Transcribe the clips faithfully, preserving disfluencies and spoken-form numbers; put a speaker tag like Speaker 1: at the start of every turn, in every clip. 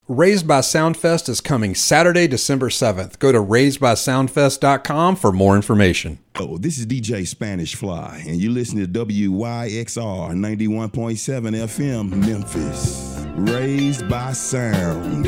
Speaker 1: Raised by Soundfest is coming Saturday, December seventh. Go to raised by soundfest dot com for more information.
Speaker 2: Oh, this is D J Spanish Fly, and you listen to W Y X R ninety-one point seven F M, Memphis. Raised by Sound.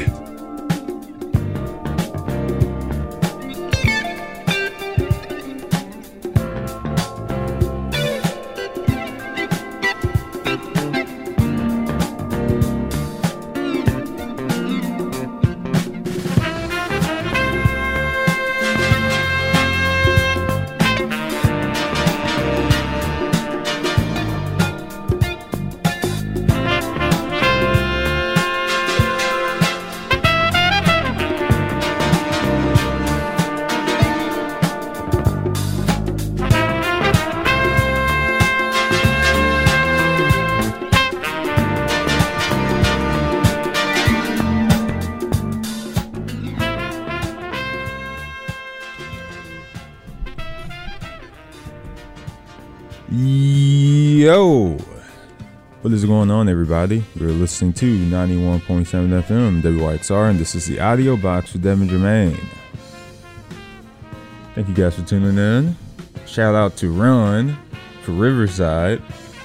Speaker 3: Yo, what is going on, everybody? We're listening to ninety-one point seven F M W Y X R, and this is the Audio Box with Devin Germain. Thank you guys for tuning in. Shout out to Ron for Riverside.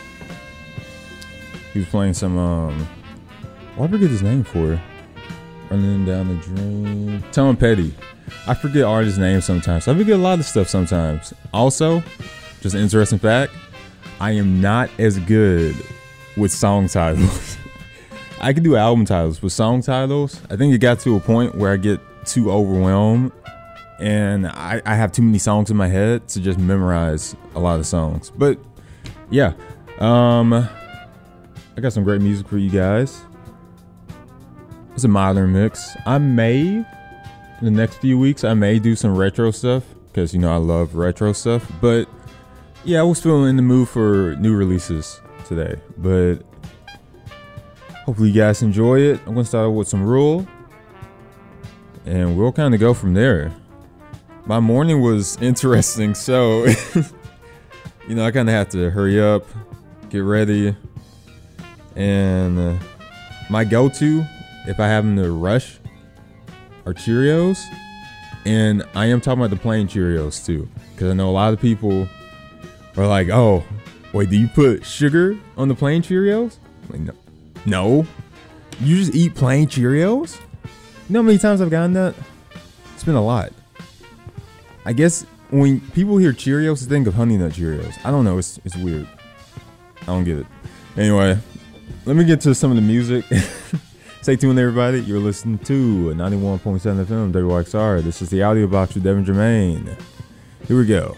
Speaker 3: He was playing some, um, why did I forget his name for? Running Down the Dream. Tom Petty. I forget artists' names sometimes. I forget a lot of stuff sometimes. Also, just an interesting fact, I am not as good with song titles. I can do album titles, but song titles, I think it got to a point where I get too overwhelmed and I, I have too many songs in my head to just memorize a lot of songs. But yeah, um, I got some great music for you guys. It's a modern mix. I may, in the next few weeks, I may do some retro stuff because, you know, I love retro stuff, but yeah, I was feeling in the mood for new releases today, but hopefully you guys enjoy it. I'm going to start with some Rule, and we'll kind of go from there. My morning was interesting, so, you know, I kind of have to hurry up, get ready, and uh, my go-to, if I happen to rush, are Cheerios, and I am talking about the plain Cheerios, too, because I know a lot of people or like, oh, wait, do you put sugar on the plain Cheerios? Like, no. No. You just eat plain Cheerios? You know how many times I've gotten that? It's been a lot. I guess when people hear Cheerios, they think of Honey Nut Cheerios. I don't know. It's it's weird. I don't get it. Anyway, let me get to some of the music. Stay tuned, everybody. You're listening to ninety-one point seven F M W Y X R. This is the Audio Box with Devin Germain. Here we go.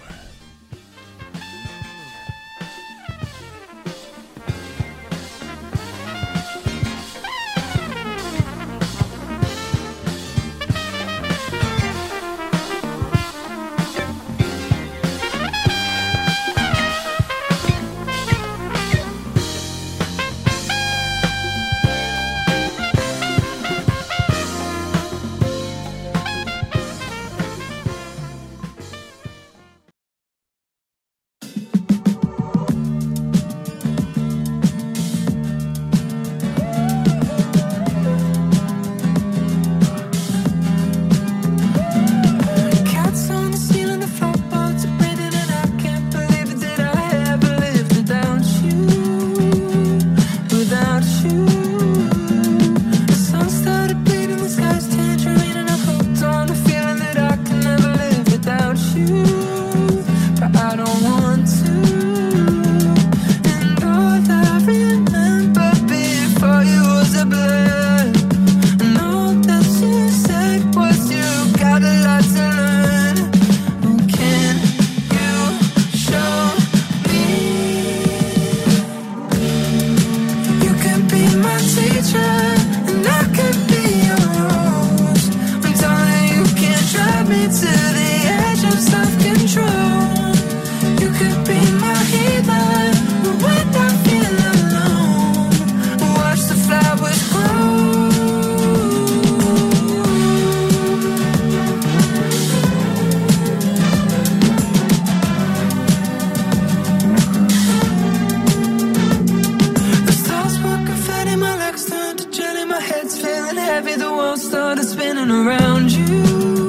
Speaker 4: the world started spinning around you,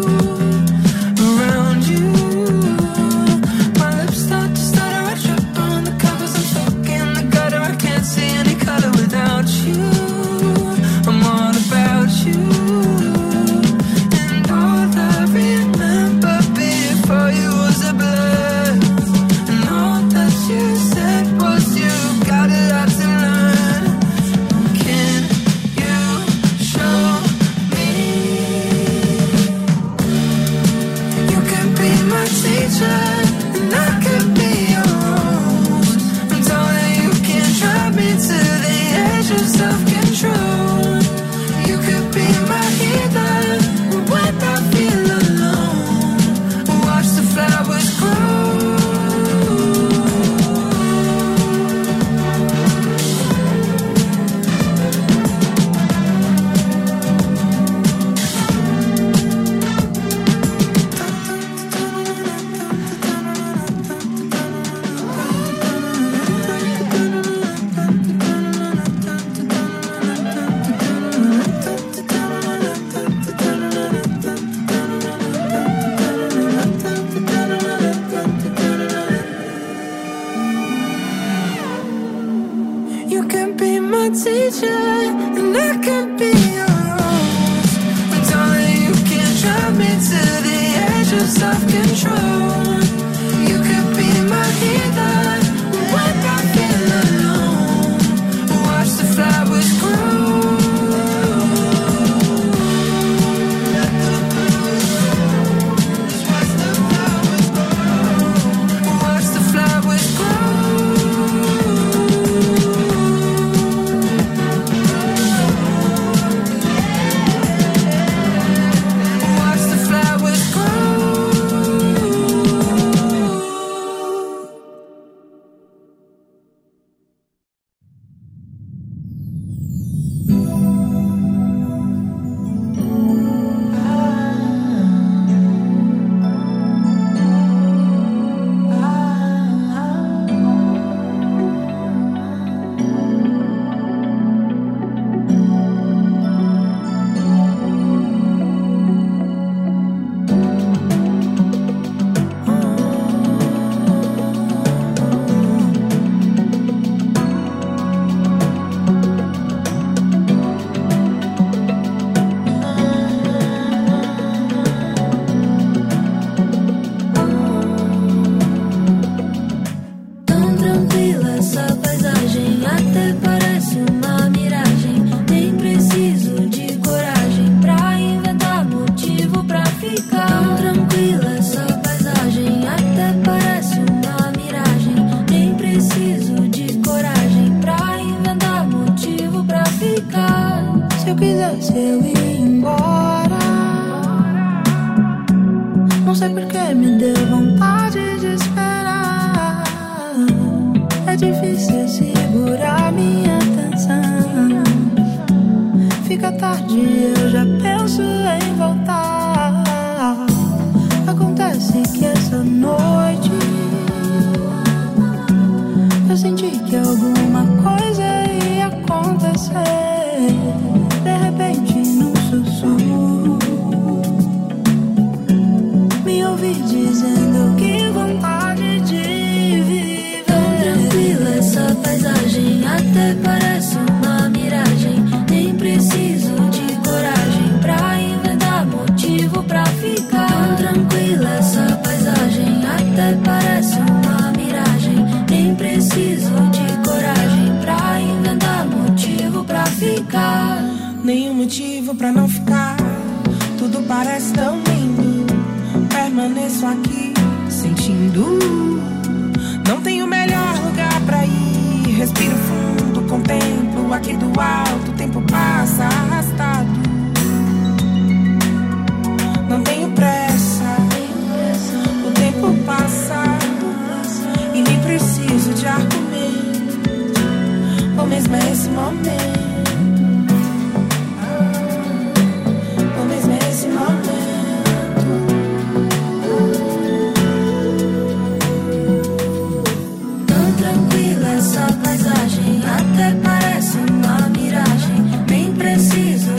Speaker 4: around you. My lips start to stutter, I trip on the covers, I'm stuck in the gutter, I can't see any color without you. I'm all about you, and all I remember before you was a blur, and all that you said was you got a lot to learn. Can you show me? You can be my teacher, and I can be yours. I'm told that you can drive me to the edge of self-control. You could be my healer when I feel alone. Watch the flowers grow. You can be my teacher, and I can be yours. I'm told that you can drive me to the edge of self-control. You could be my healer when I feel alone. Watch the flowers grow. Watch the flowers grow. Watch the flowers grow. Watch the flowers grow. Tão tranquila essa paisagem, até parece uma miragem. Nem preciso de coragem pra inventar motivo pra ficar. Tão tranquila essa paisagem, até parece uma miragem. Nem preciso de coragem pra inventar motivo pra ficar. Se eu quisesse eu ia embora. Não sei porque me deu vontade de esperar. É difícil segurar minha atenção. Fica tarde, eu já penso em voltar. Acontece que essa noite eu senti que alguma coisa ia acontecer. De repente, num sussurro, me ouvi dizendo que vontade de viver. Tão tranquila essa paisagem, até parece uma miragem. Nem preciso de coragem pra inventar motivo pra ficar. Tão tranquila essa paisagem, até parece uma miragem. Nem preciso de coragem pra inventar motivo pra ficar.
Speaker 5: Nenhum motivo pra não ficar. Tudo parece tão lindo. Permaneço aqui sentindo. Não tenho melhor lugar pra ir. Respiro fundo, contemplo aqui do alto. O tempo passa arrastado. Não tenho pressa. O tempo passa e nem preciso de argumento. O mesmo é esse momento. O mesmo é esse momento.
Speaker 4: Tão tranquila essa paisagem, até parece uma miragem. Nem preciso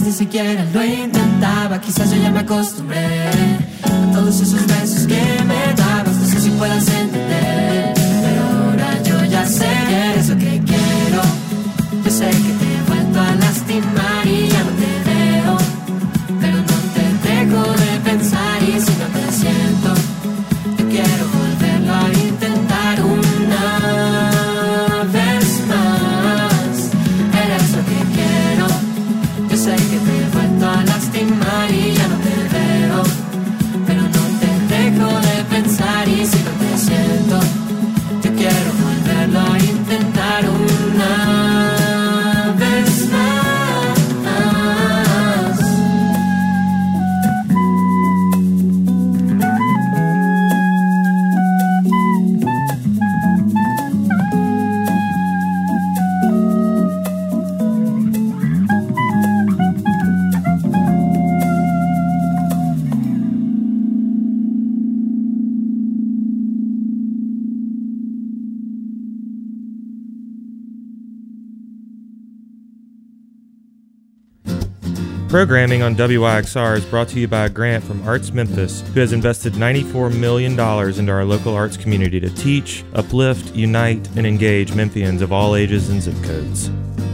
Speaker 4: ni siquiera lo intentaba. Quizás yo ya me acostumbré a todos esos besos que me dabas. No sé si puedas entender, pero ahora yo ya sé que eres lo que quiero. Yo sé que te he vuelto a lastimar y ya no te veo, pero no te dejo de pensar. Y si no te siento, yo quiero volverlo a intentar una vez más. Eres lo que quiero. Yo sé que te he vuelto a lastimar y ya no te veo, pero no te dejo de pensar. Y si no te siento, yo quiero volverlo a intentar una vez más.
Speaker 6: Programming on W I X R is brought to you by a grant from Arts Memphis, who has invested ninety-four million dollars into our local arts community to teach, uplift, unite, and engage Memphians of all ages and zip codes.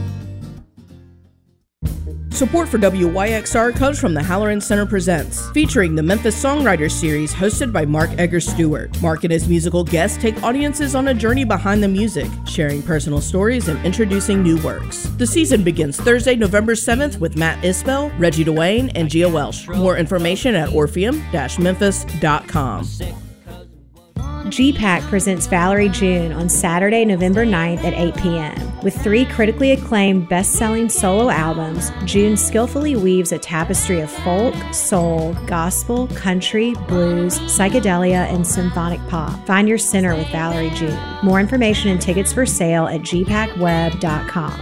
Speaker 7: Support for W Y X R comes from the Halloran Center Presents, featuring the Memphis Songwriters Series hosted by Mark Egger Stewart. Mark and his musical guests take audiences on a journey behind the music, sharing personal stories and introducing new works. The season begins Thursday, November seventh with Matt Isbell, Reggie Dwayne, and Gia Welsh. More information at orpheum dash memphis dot com.
Speaker 8: G PAC presents Valerie June on Saturday, November ninth at eight p.m. With three critically acclaimed best-selling solo albums, June skillfully weaves a tapestry of folk, soul, gospel, country, blues, psychedelia, and symphonic pop. Find your center with Valerie June. More information and tickets for sale at g pac web dot com.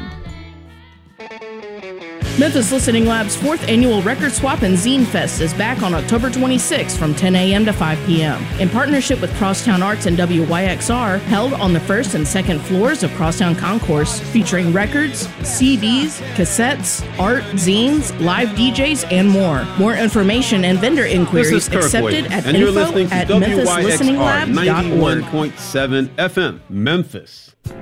Speaker 7: Memphis Listening Lab's fourth annual Record Swap and Zine Fest is back on October twenty-sixth from ten a.m. to five p.m. In partnership with Crosstown Arts and W Y X R, held on the first and second floors of Crosstown Concourse, featuring records, C Ds, cassettes, art, zines, live D Js, and more. More information and vendor inquiries accepted at
Speaker 9: and you're
Speaker 7: info
Speaker 9: listening to
Speaker 7: at
Speaker 9: W
Speaker 7: memphis
Speaker 9: Y X
Speaker 7: listening
Speaker 9: R
Speaker 7: lab dot org.
Speaker 9: ninety-one point seven F M, Memphis.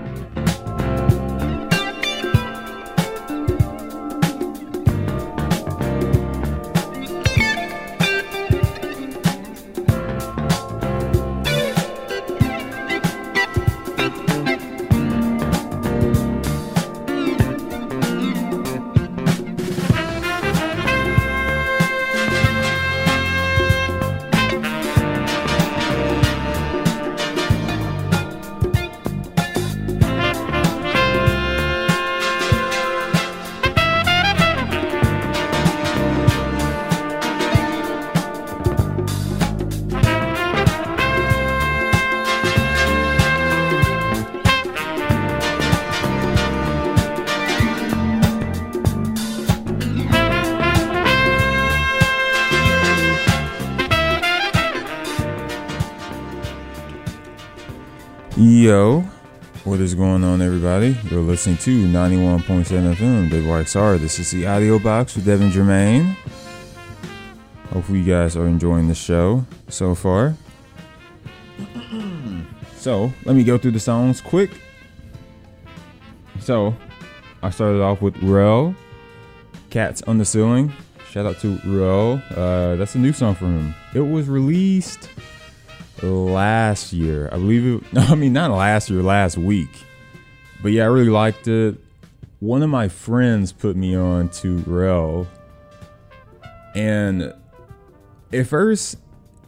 Speaker 3: Yo, what is going on, everybody? You're listening to ninety-one point seven F M, W Y X R. This is the Audio Box with Devin Germain. Hopefully you guys are enjoying the show so far. So, let me go through the songs quick. So, I started off with Rel, Cats on the Ceiling. Shout out to Rel. Uh, that's a new song from him. It was released last year, I believe it. No, I mean not last year, last week. But yeah, I really liked it. One of my friends put me on to Rel, and at first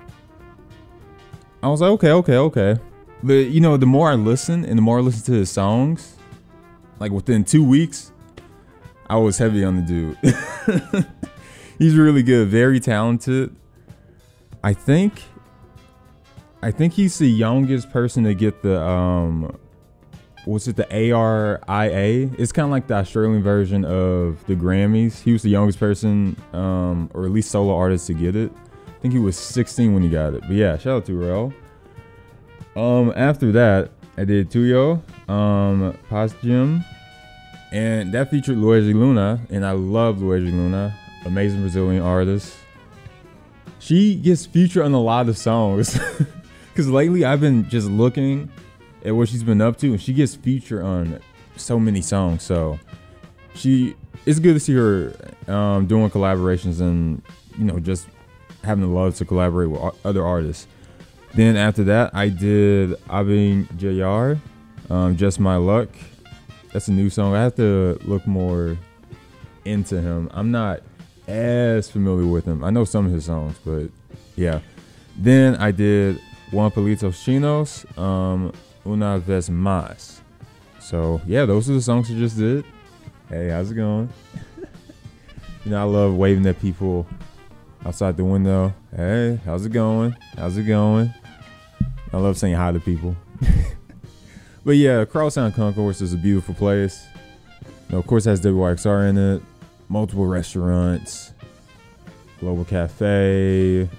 Speaker 3: I was like, okay, okay, okay. But you know, the more I listen and the more I listen to his songs, like within two weeks, I was heavy on the dude. He's really good, very talented. I think. I think he's the youngest person to get the, um, what's it, the A R I A? It's kind of like the Australian version of the Grammys. He was the youngest person, um, or at least solo artist to get it. I think he was sixteen when he got it. But yeah, shout out to Rel. Um, after that, I did Tuyo, um, Past Gym, And that featured Luigi Luna, and I love Luigi Luna, amazing Brazilian artist. She gets featured on a lot of songs. Because lately I've been just looking at what she's been up to, and she gets featured on so many songs. So she, it's good to see her um, doing collaborations and, you know, just having the love to collaborate with other artists. Then after that, I did Abin Jayar, um, Just My Luck. That's a new song. I have to look more into him. I'm not as familiar with him. I know some of his songs, but yeah. Then I did Juan Palitos Chinos, um, Una Vez Más. So yeah, those are the songs I just did. Hey, how's it going? You know, I love waving at people outside the window. Hey, how's it going? How's it going? I love saying hi to people. But yeah, Crosstown Concourse is a beautiful place. You know, of course, it has W Y X R in it. Multiple restaurants, Global Cafe,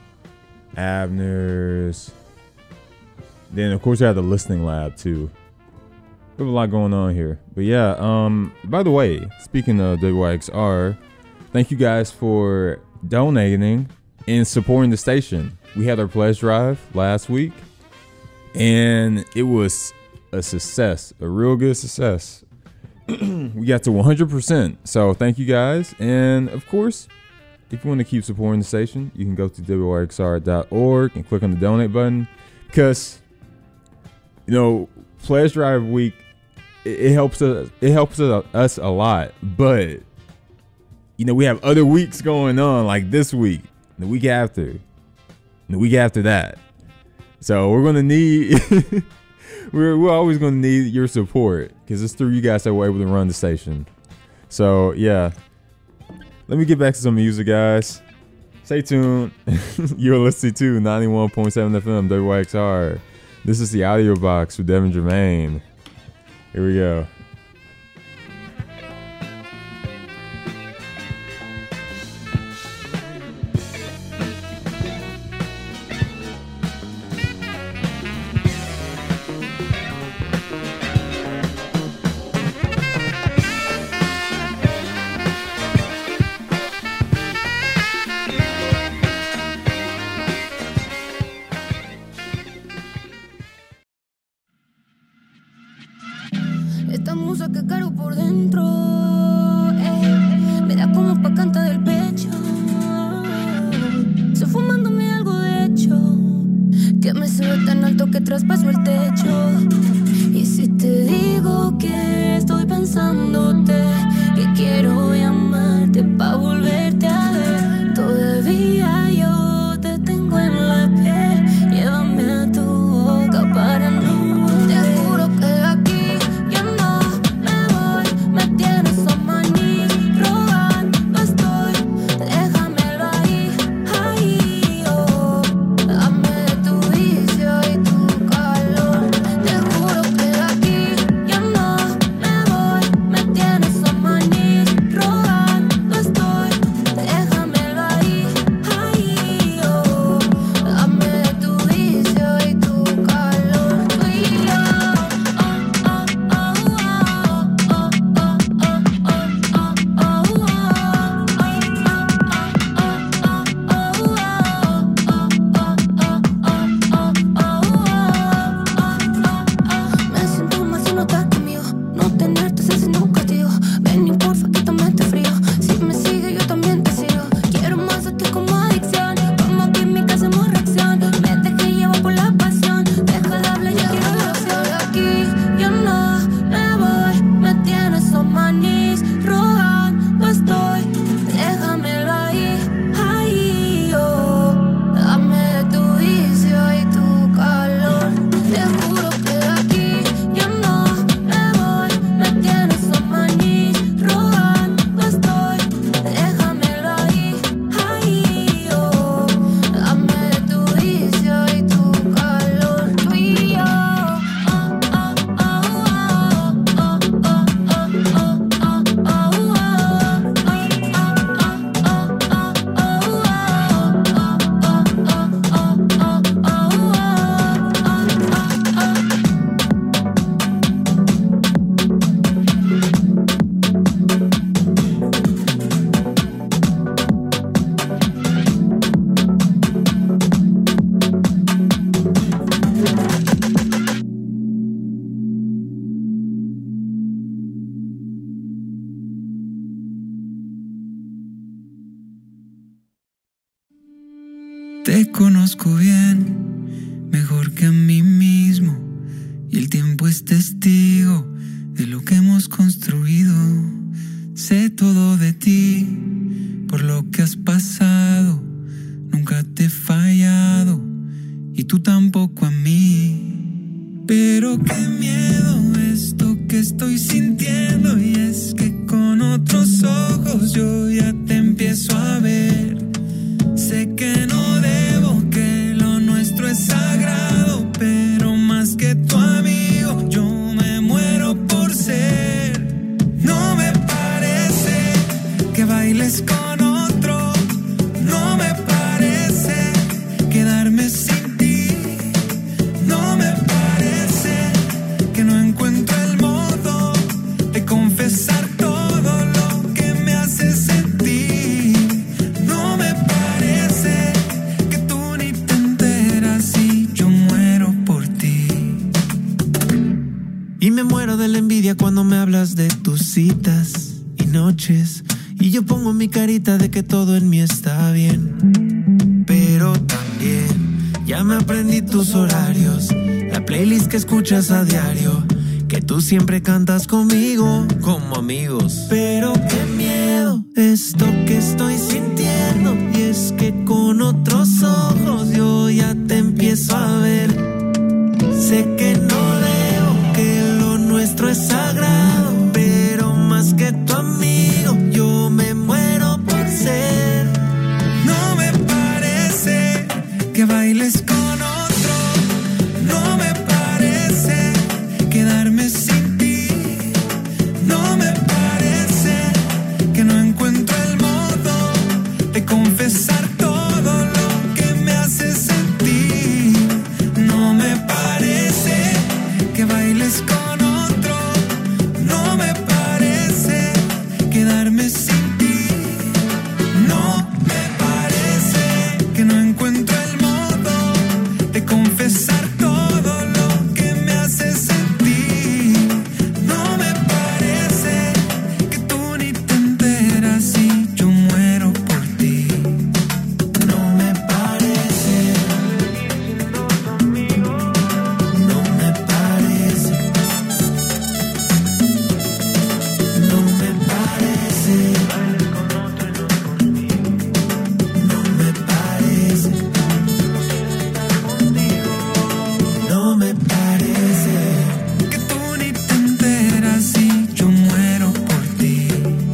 Speaker 3: Abner's. Then, of course, we have the listening lab, too. We have a lot going on here. But yeah, um, by the way, speaking of W Y X R, thank you guys for donating and supporting the station. We had our pledge drive last week, and it was a success, a real good success. We got to one hundred percent. So thank you guys. And of course, if you want to keep supporting the station, you can go to W Y X R dot org and click on the donate button, because, you know, pledge drive week, it, it helps us, it helps us a lot. But, you know, we have other weeks going on, like this week, the week after, the week after that. So we're going to need... We're, we're always going to need your support, because it's through you guys that we're able to run the station. So, yeah. Let me get back to some music, guys. Stay tuned. You're listening to ninety-one point seven F M W Y X R. This is the Audio Box with Devin Germain. Here we go.
Speaker 10: Esta musa que cargo por dentro, eh, me da como pa' cantar del pecho. Estoy fumándome algo de hecho, que me sube tan alto que traspaso el techo. Y si te digo que estoy pensándote, que quiero llamarte pa' volverte a ver, todavía yo te tengo en la piel. Llévame a tu boca para no. Te juro que aquí yo no me voy. Me tienes a maní, rogando estoy. Déjamelo ahí, ahí, oh. Dame de tu vicio y tu calor. Te juro que aquí yo no me voy. Me tienes a maní, rogando estoy. Déjame
Speaker 11: te conozco bien, mejor que a mí mismo, y el tiempo es testigo de lo que hemos construido. Sé todo de ti, por lo que has pasado, nunca te he fallado, y tú tampoco a mí. Pero qué miedo esto que estoy sintiendo, y es que con otros ojos yo ya te empiezo a ver. Sé que no debo, que lo nuestro es sagrado, pero más que tu amigo yo me muero por ser. No me parece que bailes con otro, no me parece quedarme sin ti, no me parece que no encuentro el modo de confesar todo lo que me hace sentir. No me parece que tú ni te enteras y yo muero por ti. Y me muero de la envidia cuando me hablas de tus citas y noches, y yo pongo mi carita de que todo en mí está bien. Pero también ya me aprendí tus horarios, la playlist que escuchas a diario, que tú siempre cantas conmigo como amigos. Pero qué miedo esto que estoy sintiendo, y es que con otros ojos yo ya te empiezo a ver. Sé que no debo, que lo nuestro es sagrado, pero más que tu amigo yo me muero por ser. No me parece que bailes con otro, no me parece quedarme sin ti, no me parece que no encuentro el modo de confesar todo lo que me hace sentir. No me parece que bailes con otro, no me parece quedarme sin ti, no me parece que no encuentro el modo de confesar todo lo que me hace sentir. No me parece que tú ni te enteras y yo muero por ti. No me parece, no me parece, no me parece, no me parece, no me parece que tú ni te enteras y yo muero por ti.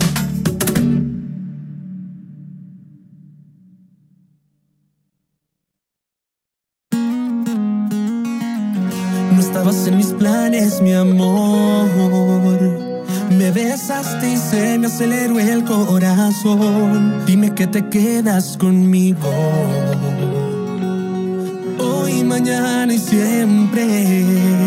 Speaker 11: No estabas en mis planes, mi amor. Me besaste y se me aceleró el corazón. Dime que te quedas conmigo hoy, mañana y siempre.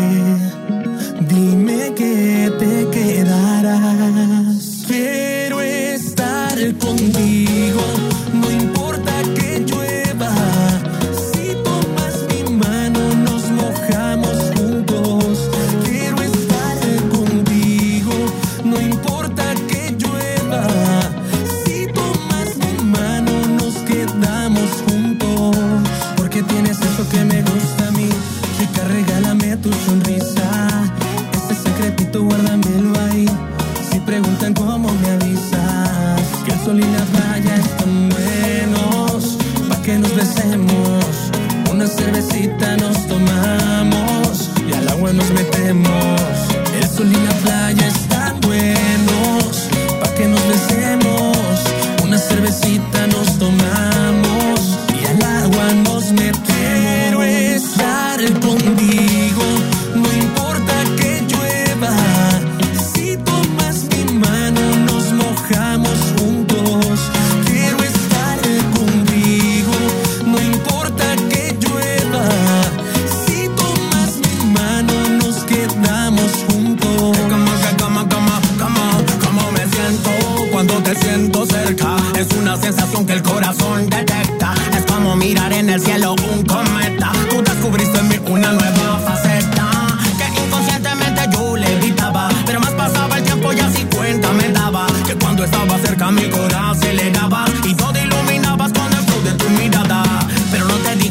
Speaker 11: Dime que te quedarás. Quiero estar contigo, no importa que llueva. Si tomas mi mano nos mojamos juntos. Quiero estar contigo, no importa que llueva. Si tomas mi mano nos quedamos juntos. Porque tienes eso que me gusta a mí, chica, regálame tu sonrisa. Ese secretito guárdamelo ahí. Si preguntan cómo me avisas, que el sol y la playa están buenos, pa' que nos besemos. Una cervecita nos tomamos y al agua nos metemos. El sol y la playa están buenos, pa' que nos besemos. Una cervecita nos tomamos y al agua nos metemos. Quiero estar contigo, no importa que llueva. Si tomas mi mano nos mojamos juntos. Quiero estar contigo, no importa que llueva. Si tomas mi mano nos quedamos juntos.
Speaker 12: Como, como, como, como, como me siento cuando te siento cerca. Es una sensación que el corazón detecta. Es como mirar en el cielo un cometa. Tú descubriste en mí una nueva faceta que inconscientemente yo le evitaba, pero más pasaba el tiempo y así cuenta me daba que cuando estaba cerca mi corazón aceleraba y todo iluminabas con el flow de tu mirada. Pero no te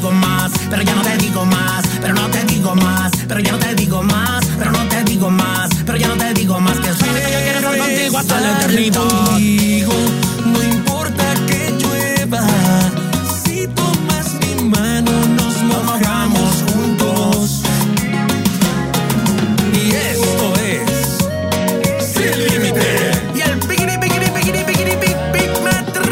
Speaker 12: eternidad. Contigo, no importa que llueva, si tomas mi mano nos mojamos juntos. Y esto es Sin Límite. Y el piquiri, piquiri, piquiri, piquiri, pic, pic, metro.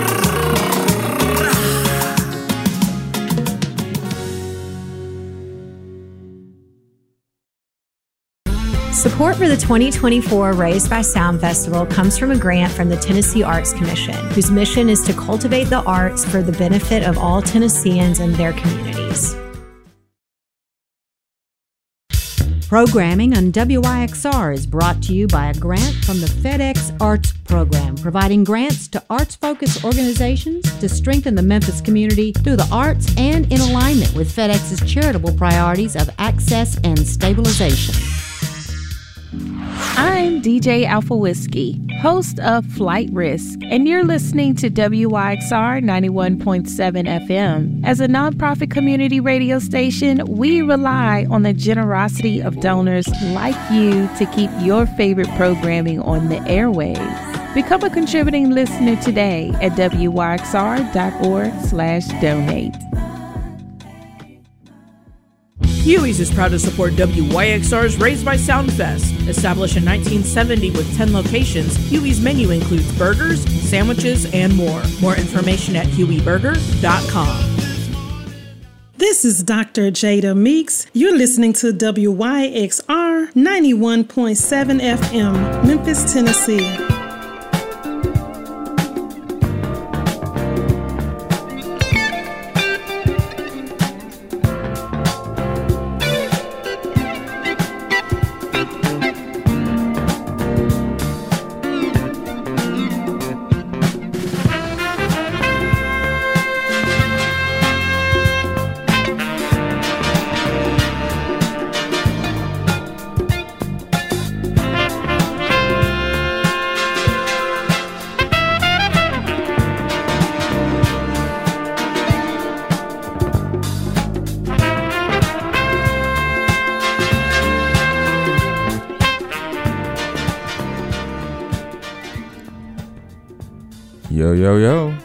Speaker 8: Support for the twenty twenty-four Raised by Sound Festival comes from a grant from the Tennessee Arts Commission, whose mission is to cultivate the arts for the benefit of all Tennesseans and their communities.
Speaker 13: Programming on W Y X R is brought to you by a grant from the FedEx Arts Program, providing grants to arts-focused organizations to strengthen the Memphis community through the arts and in alignment with FedEx's charitable priorities of access and stabilization.
Speaker 14: I'm D J Alpha Whiskey, host of Flight Risk, and you're listening to W Y X R ninety-one point seven F M. As a nonprofit community radio station, we rely on the generosity of donors like you to keep your favorite programming on the airwaves. Become a contributing listener today at W Y X R dot org slash donate.
Speaker 7: Huey's is proud to support W Y X R's Raised by Sound Fest. Established in nineteen seventy with ten locations, Huey's menu includes burgers, sandwiches, and more. More information at huey burger dot com.
Speaker 15: This is Doctor Jada Meeks. You're listening to W Y X R ninety-one point seven F M, Memphis, Tennessee.
Speaker 3: Yo, yo, yo.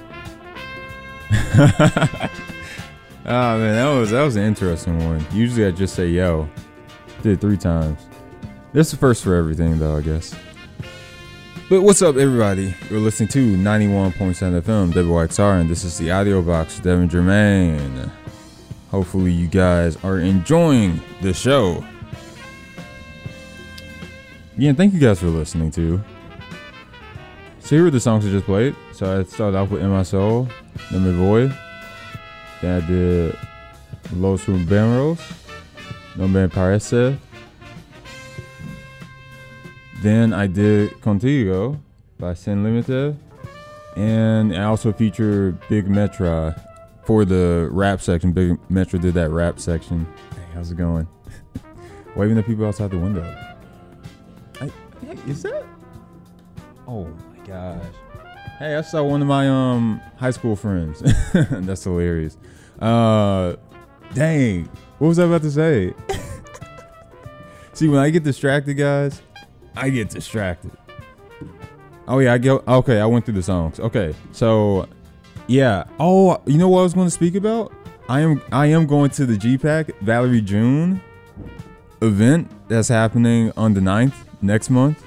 Speaker 3: Oh man, that was that was an interesting one. Usually I just say yo. Did it three times. This is the first for everything though, I guess. But what's up everybody? You're listening to ninety-one point seven F M W Y X R, and this is the Audio Box with Devin Germain. Hopefully you guys are enjoying the show. Yeah, thank you guys for listening too. So here were the songs I just played. So I started off with In My Soul, No Me Voy. Then I did Los Rumberos, No Me Parece. Then I did Contigo by Sin Límite. And I also featured Big Metra for the rap section. Big Metra did that rap section. Hey, how's it going? Waving at people outside the window. I, is that? Oh my gosh. Hey, I saw one of my um high school friends. That's hilarious. Uh, dang, what was I about to say? See, when I get distracted, guys, I get distracted. Oh yeah, I go. Okay, I went through the songs. Okay, so yeah. Oh, you know what I was going to speak about? I am I am going to the G PAC Valerie June event that's happening on the ninth next month.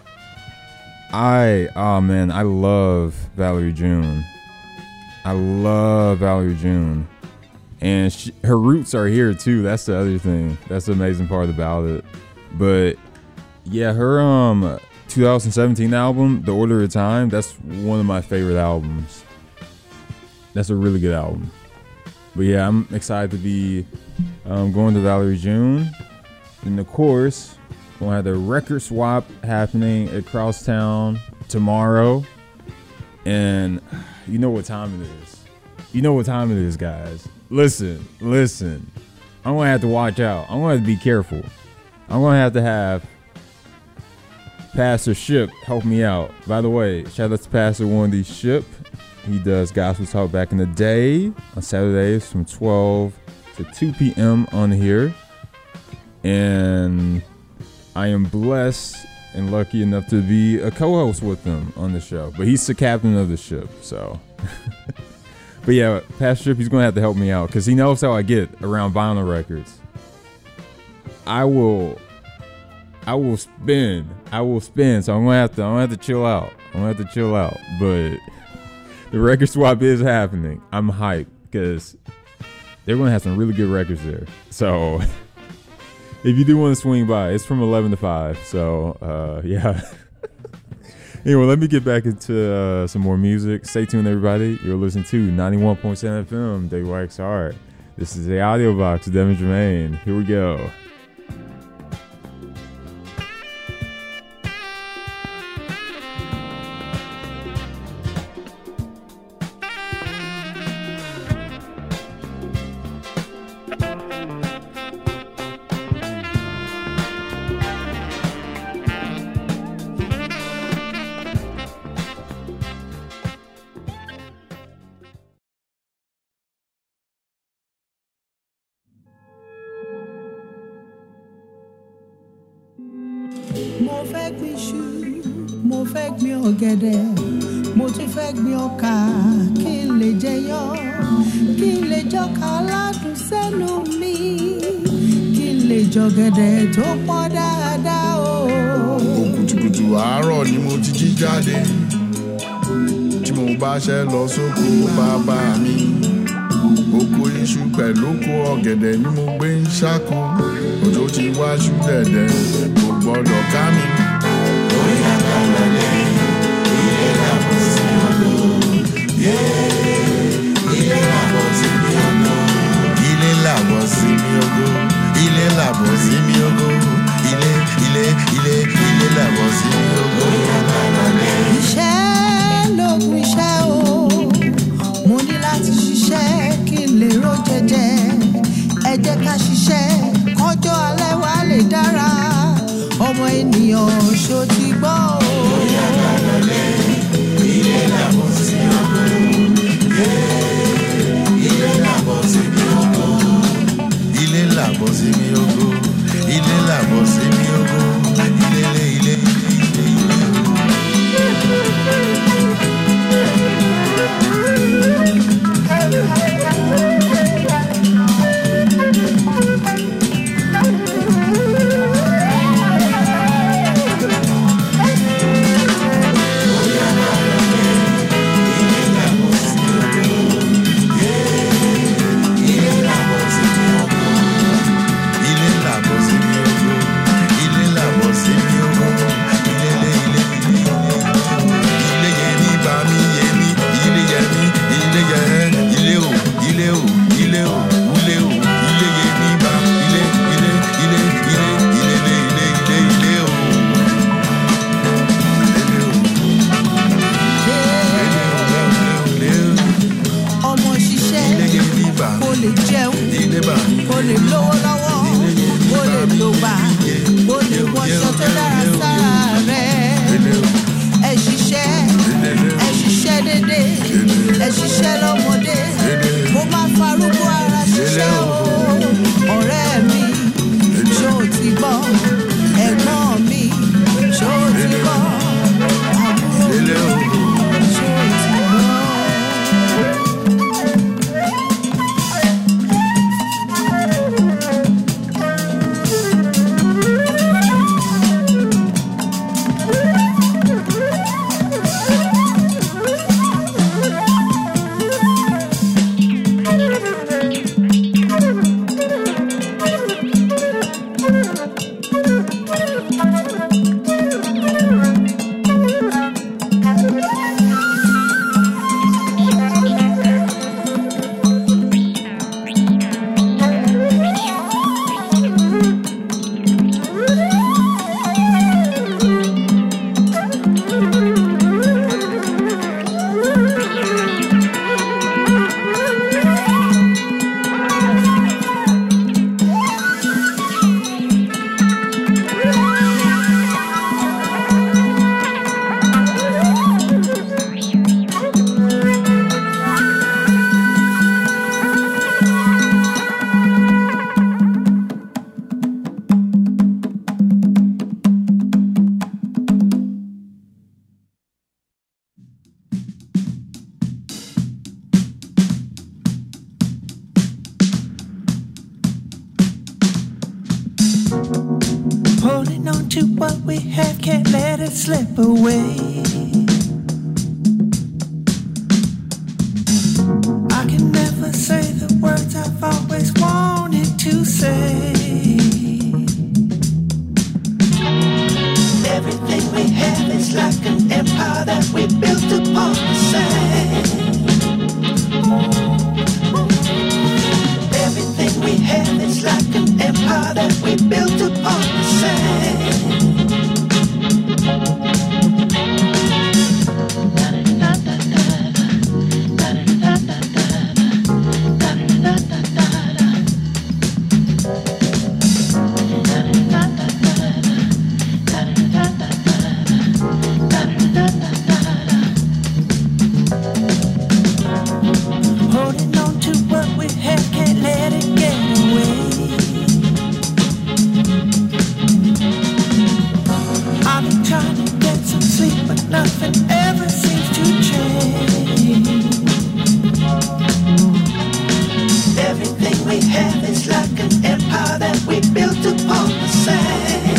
Speaker 3: I, oh man, I love Valerie June. I love Valerie June. And she, her roots are here too. That's the other thing. That's the amazing part about it. But yeah, her um two thousand seventeen album, The Order of Time, that's one of my favorite albums. That's a really good album. But yeah, I'm excited to be um, going to Valerie June. And of course, we'll have the record swap happening at Crosstown tomorrow. And you know what time it is. You know what time it is, guys. Listen, listen. I'm going to have to watch out. I'm going to have to be careful. I'm going to have to have Pastor Ship help me out. By the way, shout out to Pastor Wendy Ship. He does Gospel Talk back in the day on Saturdays from twelve to two p.m. on here. And I am blessed and lucky enough to be a co-host with them on the show. But he's the captain of the ship, so. But yeah, Pastor Strip, he's going to have to help me out because he knows how I get around vinyl records. I will, I will spin. I will spin. So I'm going to have to, I'm going to have to chill out. I'm going to have to chill out. But the record swap is happening. I'm hyped because they're going to have some really good records there. So if you do want to swing by, it's from eleven to five. So uh, yeah. Anyway, let me get back into uh, some more music. Stay tuned, everybody. You're listening to ninety-one point seven F M, W Y X R. This is the Audio Box, Devin Germain. Here we go.
Speaker 5: Mo fẹ́ gbin iṣu, mo fẹ́ gbin ọ̀gẹ̀dẹ̀, mo tún fẹ́ gbin ọkà kí n lè jẹyọ, kí n lè jọkà aládùn sẹ́nu mi, kí n lè jọ̀gẹ̀dẹ̀ tó pọ́n dáadáa o.
Speaker 16: Kùtùkùtù àárọ̀ ni mo ti jí jáde, tí mo bá ṣe lọ sóko bàbá mi. Oko iṣu pẹ̀lú oko ọ̀gẹ̀dẹ̀ ni mo gbé ń ṣáko, òjò ti wá ṣú dẹ̀dẹ̀, kò gbọ́dọ̀ ká mi. Orí àgbàlẹ̀ ilé làbọ̀ sí ọ̀dọ̀, ilé làbọ̀ sí mi ọ̀dọ̀, ilé làbọ̀ sí mi ọ̀dọ̀, ilé làbọ̀ sí mi ọ̀dọ̀, ilé ilé ilé ilé làbọ̀ sí mi ọ̀dọ̀. Orí àgbàlẹ̀.
Speaker 5: Iṣẹ́ lóògùn iṣẹ́ o, mo ní láti ṣiṣẹ́ kí n lè ró jẹjẹ, ẹ jẹ́ ká ṣiṣẹ́ kọjọ́ alẹ́ wa lè dára, ọmọ ènìyàn ṣó ti gbọ́ o.
Speaker 16: Orí àgbàlẹ̀ ilé làbọ̀ sí ọ̀dọ̀, ilé làbọ̀ sí mi ọ̀dọ̀, ilé làbọ̀ sí mi ọ̀dọ̀, ilé làbọ̀ sí mi ọ̀dọ̀, ilé ilé ilé ilé ilé.
Speaker 5: Holding on to what we have, can't let it slip away. I can never say the words I've always wanted to say. Everything we have is like an empire that we built upon the sand. Everything we have is like an empire that we built upon the sand. Holding on to what we have, can't let it get away. I've been trying to get some sleep, but nothing ever seems to change. Everything we have is like an empire that we built upon the sand.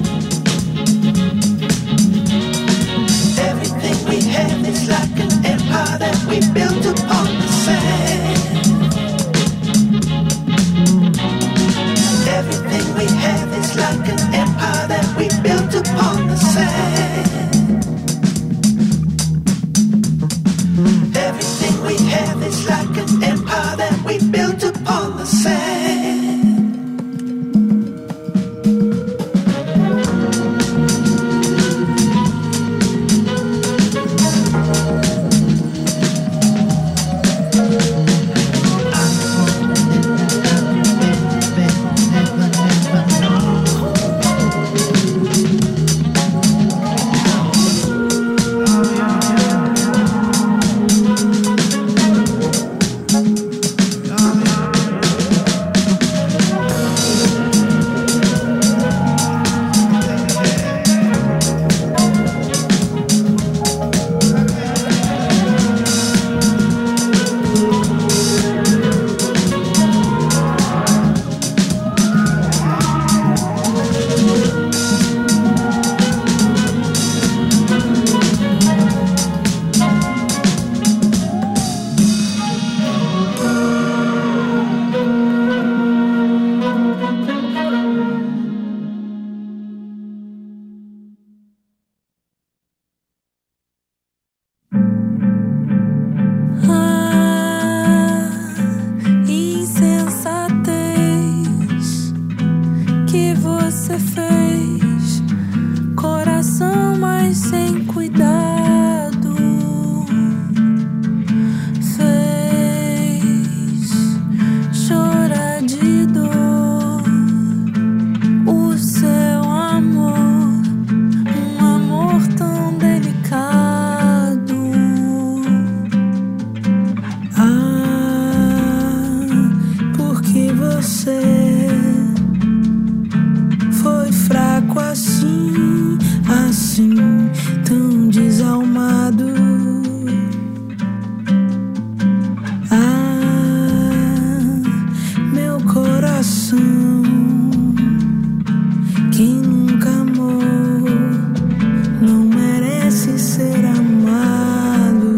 Speaker 5: Everything we have is like an empire that we built upon the sand. Everything we have is like an empire that we built upon the sand. Everything we have is like an empire that we built upon the sand. Insensatez que você fez, coração mas sem cuidado, fez chorar de dor o seu amor, um amor tão delicado. Ah, porque você foi fraco assim, assim, tão desalmado. Ah, meu coração, quem nunca amou não merece ser amado.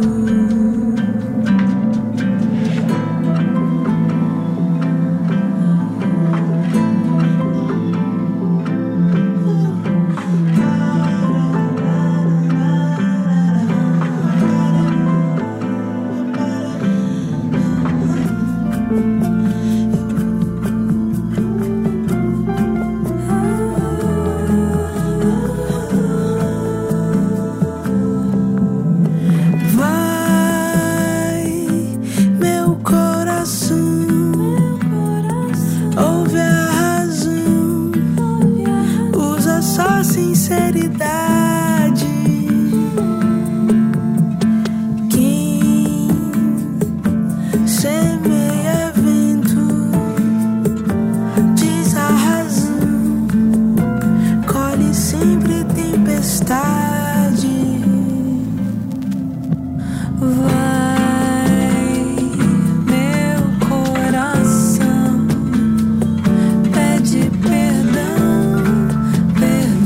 Speaker 5: Perde perdão, perdão.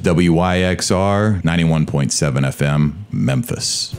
Speaker 17: W Y X R ninety-one point seven F M, Memphis.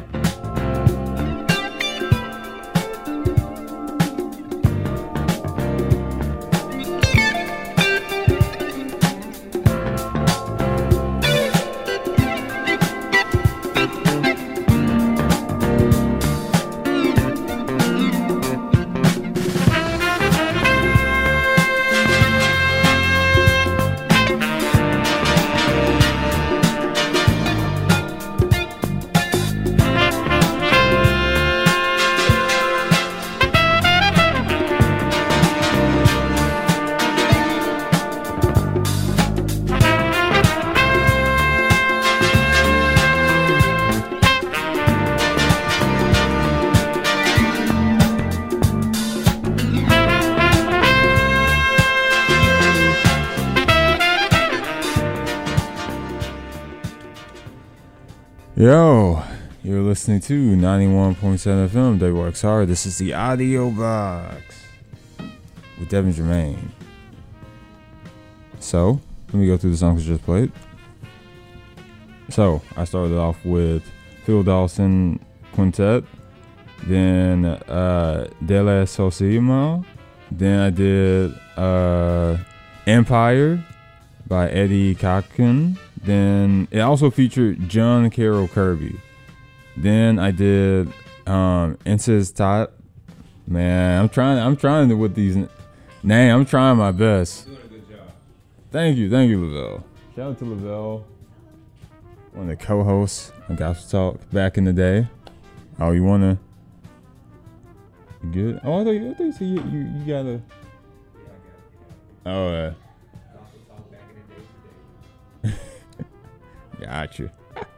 Speaker 3: Yo, you're listening to ninety-one point seven F M, W X R. This is the Audio Box with Devin Germain. So, let me go through the songs I just played. So, I started off with Phil Dawson Quintet, then uh, De La Sosima, then I did uh, Empire by Eddie Cochran. Then it also featured John Carroll Kirby. Then I did um Inces Top. Man, I'm trying I'm trying to with these names. I'm trying my best. Doing a good job. Thank you, thank you, Lavelle. Shout out to Lavelle, one of the co-hosts on Gospel Talk back in the day. Oh, you wanna you good? Oh, I thought you, I thought you said you, you, you gotta. Oh, uh, gotcha.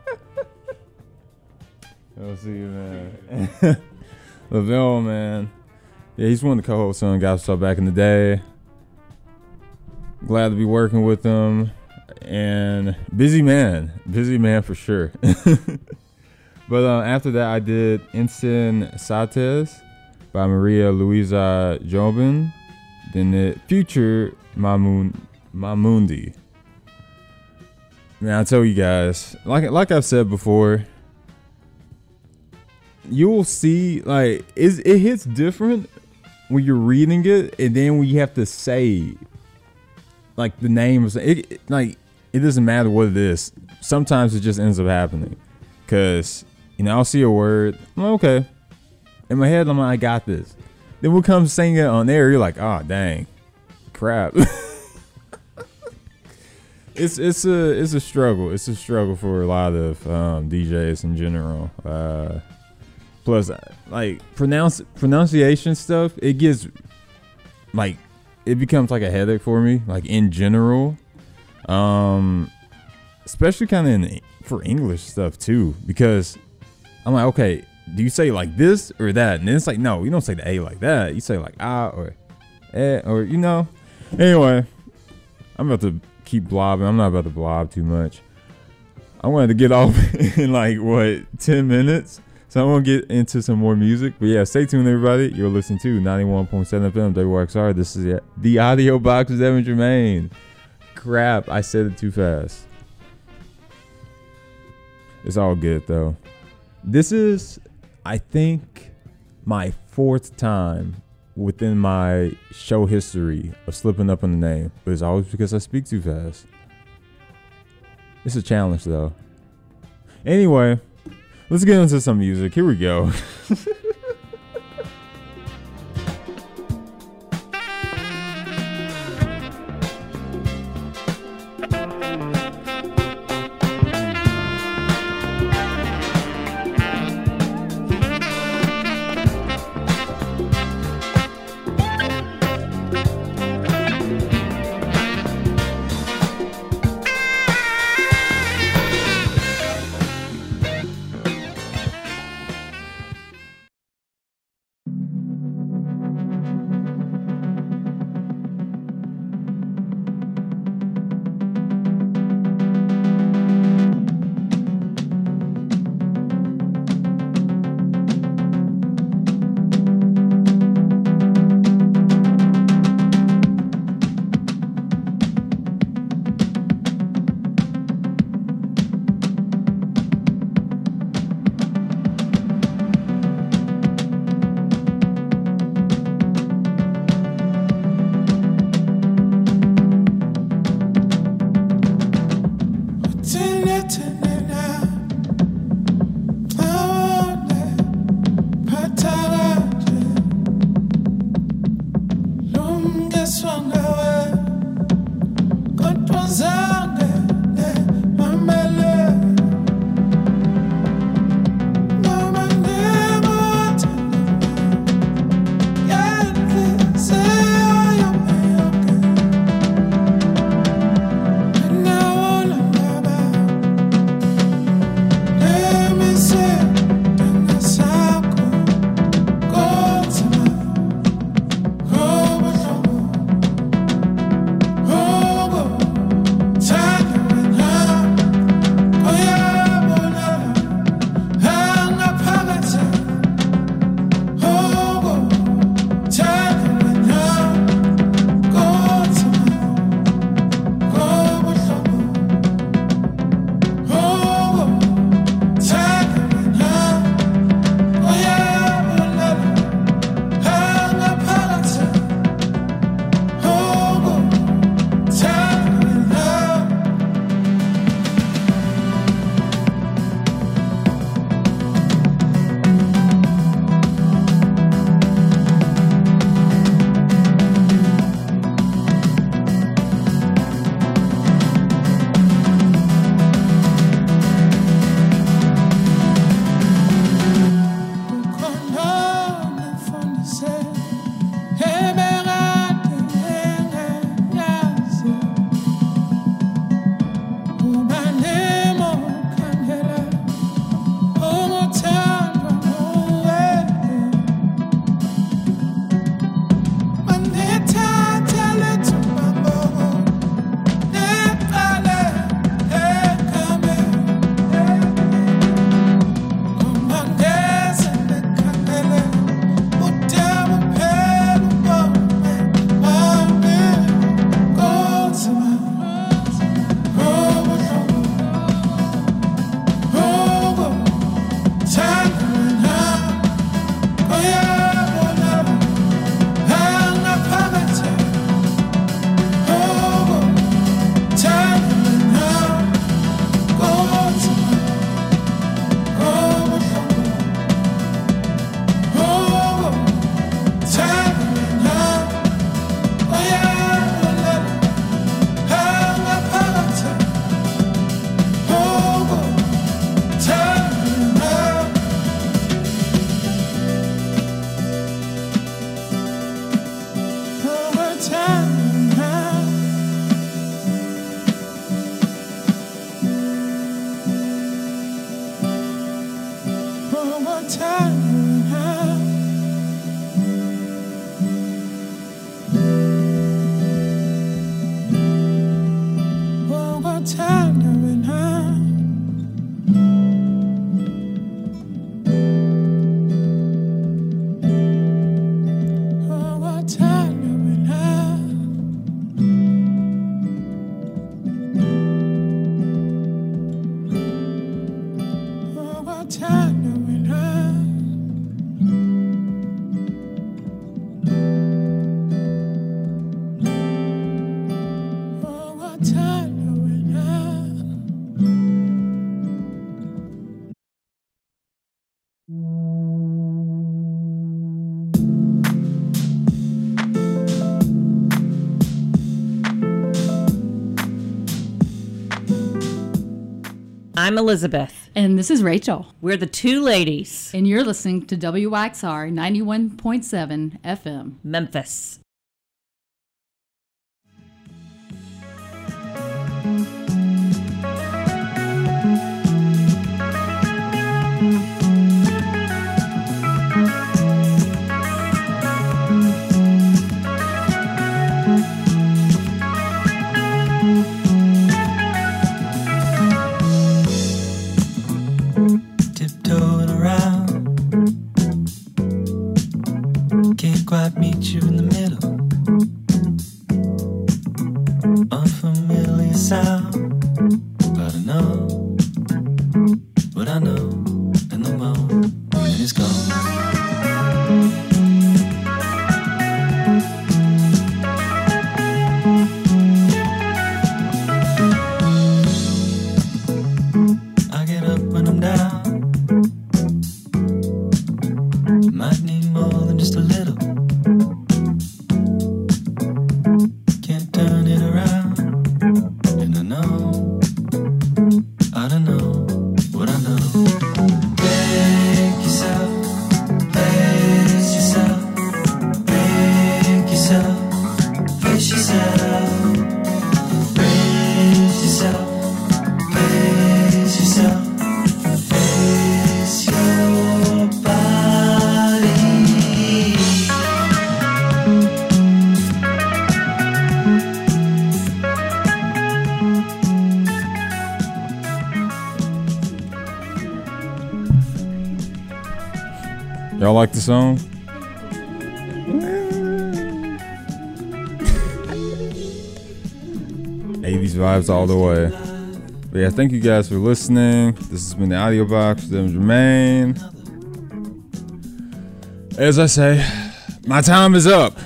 Speaker 3: Let's see, man. Lavelle, man. Yeah, he's one of the co-hosts on Gospel Talk back in the day. Glad to be working with him. And busy man. Busy man for sure. But uh, after that, I did Insensates by Maria Luisa Jobin. Then it featured Mamun, Mamundi. Man, I tell you guys, like like I've said before, you'll see, like, it's, it hits different when you're reading it, and then when you have to say, like, the name of it, it like, it doesn't matter what it is. Sometimes it just ends up happening. Because, you know, I'll see a word, I'm like, okay. In my head, I'm like, I got this. Then we'll come sing it on air, you're like, oh, dang. Crap. It's it's a it's a struggle. It's a struggle for a lot of um, D Js in general. Uh, plus, like pronounce pronunciation stuff, it gets like it becomes like a headache for me. Like in general, um, especially kind of in for English stuff too, because I'm like, okay, do you say like this or that? And then it's like, no, you don't say the A like that. You say like ah or eh or you know. Anyway, I'm about to keep blobbing. I'm not about to blob too much. I wanted to get off in like what ten minutes, so I'm gonna get into some more music. But yeah, stay tuned, everybody. You're listening to ninety-one point seven F M W X R. This is the Audio Box with Devin Germain. Crap, I said it too fast. It's all good though. This is, I think, my fourth time within my show history of slipping up on the name, but it's always because I speak too fast. It's a challenge though. Anyway, let's get into some music. Here we go.
Speaker 18: I'm Elizabeth.
Speaker 19: And this is Rachel.
Speaker 18: We're the two ladies.
Speaker 19: And you're listening to W Y X R ninety-one point seven F M.
Speaker 18: Memphis.
Speaker 11: Tiptoeing around, can't quite meet you in the middle. Unfamiliar sound, but I know what I know, and the moment is gone. I get up when I'm down. Might need more than just a little. Can't turn it around. And I know, I don't know what I know. Make yourself, face yourself, make yourself, face yourself, raise yourself, face yourself, face your body.
Speaker 3: Y'all like the song? eighties vibes all the way. But yeah, thank you guys for listening. This has been the Audio Box with Devin Jermaine. As I say, my time is up.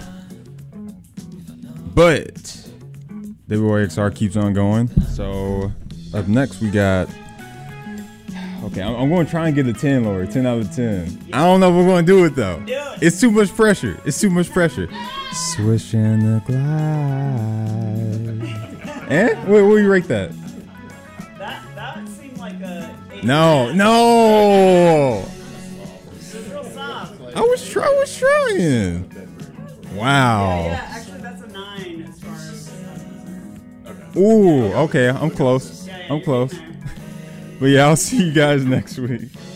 Speaker 3: But W Y X R keeps on going. So up next we got... Okay, I'm, I'm going to try and get a ten, Lori. ten out of ten. I don't know if we're going to do it, though. It's too much pressure. It's too much pressure. Swishing the glide. Eh? Where will you rate that?
Speaker 20: That that seemed like a...
Speaker 3: No, no.
Speaker 20: It's real soft.
Speaker 3: I was, try, I was trying. Wow.
Speaker 20: Yeah, yeah, actually that's a nine as far as...
Speaker 3: Ooh, okay. I'm close. I'm close. But yeah, I'll see you guys next week.